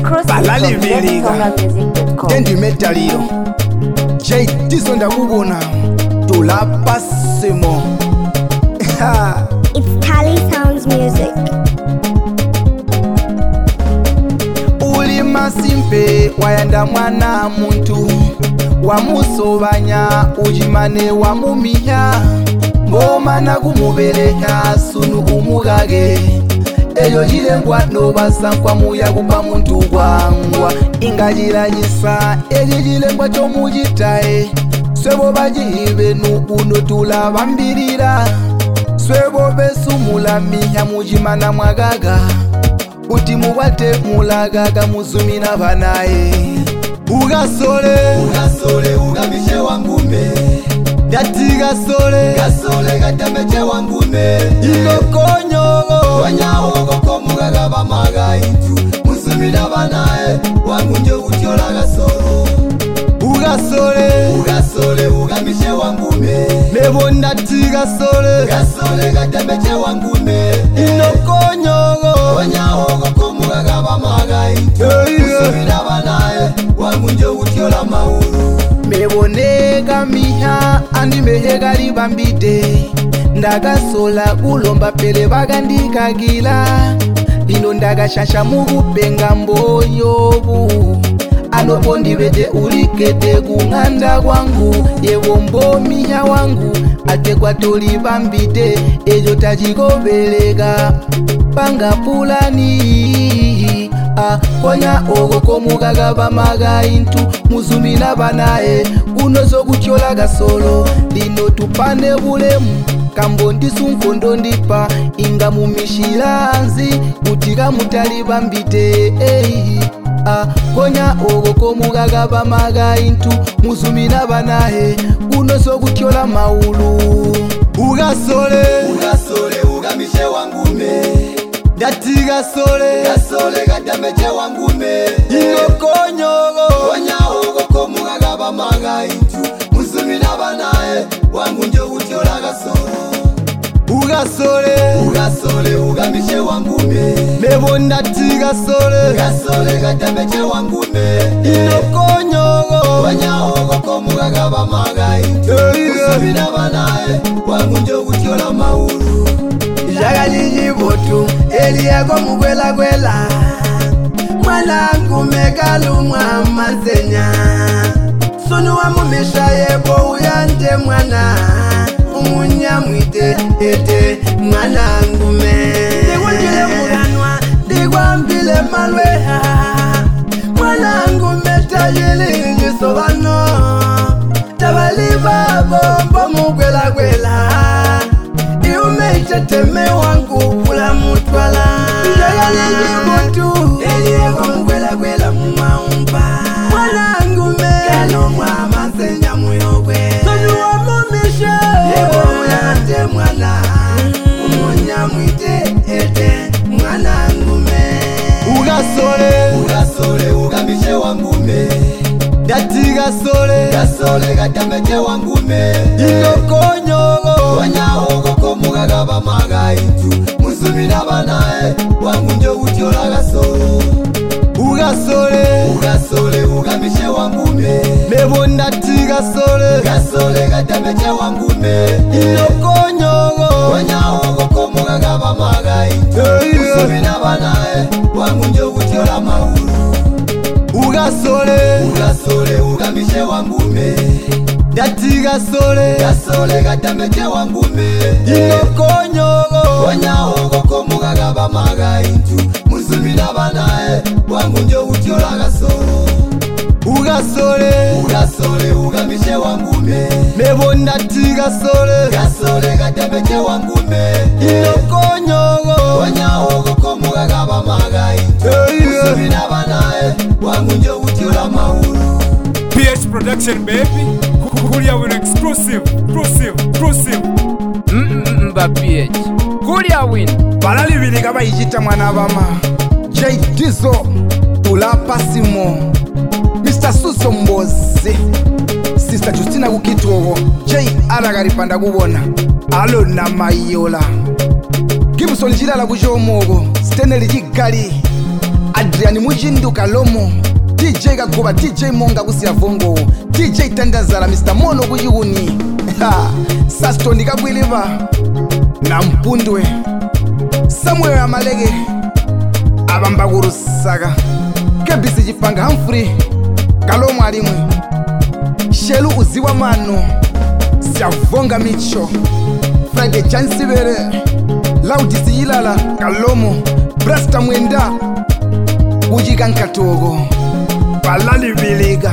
Balali Viliga Dendi Metaliro J Tiso ndakubona tulapasimo. It's Tally Sounds Music. Uli masimpe wayanda mwana muntu wamusobanya ujimane wamumiya ngoma na kumubeleka sunu umugage eyo jilengwa no basankwa muya kupa muntu gwangwa ingajiranyisa eyo jilengwa chomujitae swebo bajibe nukuno tulabambirira swebo besumula miya mujimana mwagaga uti muwate mulagaga muzumina banae ugasole ugamishe wangume datiga sole gatameche wangume inokonyogo wanyahogo komugaga bamaga intu muzumina banae wangunje utyola gasolo ugasole ugamishe wangume nebo ndatiga sole gatameche wangume inokonyogo wanyahogo komugaga bamaga intu muzumina banae wangunje utyola mauru meboneka miha andi mehega libambide ndagasola kulomba pele bagandikagila lino ndagashasha mubupenga mboyobu anobondi bete ulikete kunganda kwangu yebombo miha wangu atekwa tolibambide ejo tajikobelega panga pulani konya ogo komugaga bamaga intu muzumina banae unozo kutyola gasolo lino tupane bulemu kambondi sunkondo ndipa inga mumishiranzi utiga mutali bambite konya ogo komugaga bamaga intu muzumina banae unozo kutyola maulu ugasole ugamishe wangume datiga sole gatameche wangume inokonyogo wanyahogo komugaga bamaga intu muzumina banae wangunje utyola gasolo ugasole ugamishe wangume nebo ndatiga sole gatameche wangume inokonyogo wanyahogo komugaga bamaga intu muzumina banae wangunje utyola maulu Jagaliji botu Eliego mugwela gwela Mwalangu megalumwa mazenya Sunu wa mumisha yebo uyande mwana Umunya mwite ete mwalangu me Digwajile muganwa Digwambile malweha Mwalangu metajili jisobano Tabali babo mugwela gwela Teme wangu kula mutwala Jagaliji botu Eliego mugwela gwela mumaumba Mwalangu me Kalomwa masenya muyogwe Sonu wa mumisha Yebo uyande mwana Umunya mwite ete mwalangu me Ugasole ugamishe wangume Datiga sole gatameche wangume Inokonyogo wanyahogo komugaga bamaga intu muzumina banae wangunje utyola gasolo ugasole ugamishe wangume nebo ndatiga sole gatameche wangume inokonyogo wanyahogo komugaga bamaga intu muzumina banae wangunje utyola maulu ugasole ugamishe wangume datiga sole gatameche wangume inokonyogo wanyahogo komugaga bamaga intu muzumina banae wangunje utyola gasolo ugasole ugamishe wangume nebo ndatiga sole gatameche wangume inokonyogo wanyahogo komugaga bamaga intu muzumina banae wangunje utyola maulu PH Production baby Kulia win exclusive Mba PH Kulia win Balali Viliga bayijita mwana bama J Tiso tulapasimo Mr. Suso Mbozi Sister Justina kukitogo J Alagaripanda kubona Alo na mayola Gibson Jilala kujomogo Steneli Jigali Adrian Mujinduka Lomo, DJ Gakuba, DJ Monga Kusiavongo, DJ Tandazara, Mr. Mono Kuyuni, Sastoni Kabwiliva, Nampundwe, Samuel Amalege, Abambaguru Saga, Kebisi Jipanga Humphrey, Kalomo Alimwe, Shelu Uziwa Mano, Siavonga Micho, Friday Chansibere, Laudisi Yilala, Kalomo, Brasta Mwenda, Ujigan Katogo, Balali Vilega.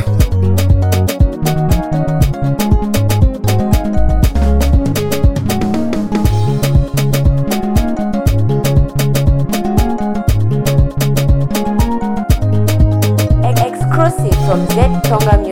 Exclusive from Z Tonga